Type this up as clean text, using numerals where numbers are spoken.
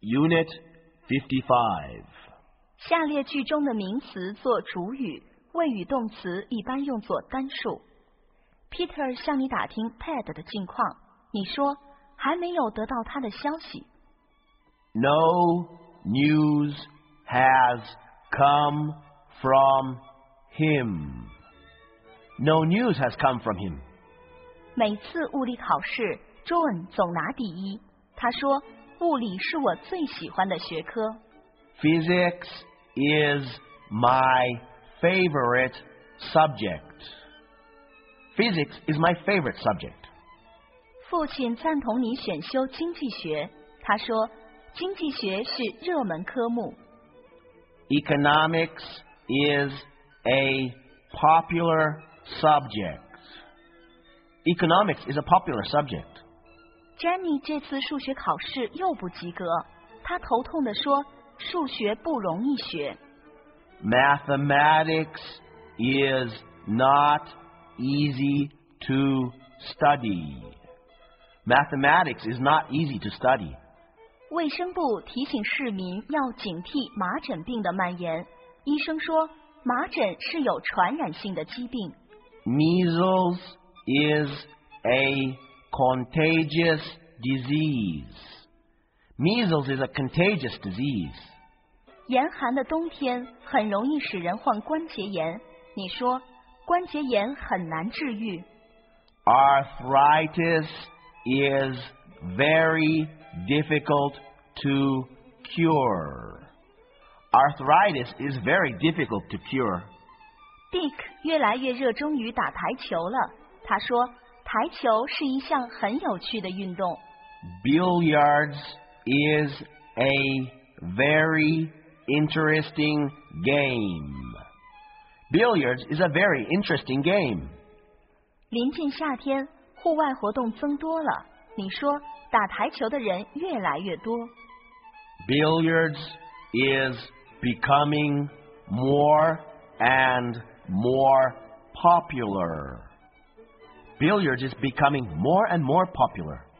Unit 55. 下列句中的名词做主语，谓语动词一般用作单数。Peter 向你打听 Ted 的近况，你说还没有得到他的消息。 No news has come from him. No news has come from him. 每次物理考试 John 总拿第一，他说物理是我最喜欢的学科。 Physics is my favorite subject. Physics is my favorite subject. 父亲赞同你选修经济学，他说经济学是热门科目。 Economics is a popular subject. Economics is a popular subject. Jenny 这次数学考试又不及格，她头痛地说数学不容易学。 Mathematics is not easy to study. Mathematics is not easy to study. 卫生部提醒市民要警惕麻疹病的蔓延。医生说，麻疹是有传染性的疾病。 Measles is a contagious disease. Measles is a contagious disease. 严寒的冬天很容易使人患关节炎。你说，关节炎很难治愈。 Arthritis is very difficult to cure. Arthritis is very difficult to cure. Dick 越来越热衷于打台球了。他说，台球是一项很有趣的运动。 Billiards is a very interesting game. Billiards is a very interesting game. 临近夏天，户外活动增多了。你说，打台球的人越来越多。 Billiards is becoming more and more popular. Billiards is becoming more and more popular.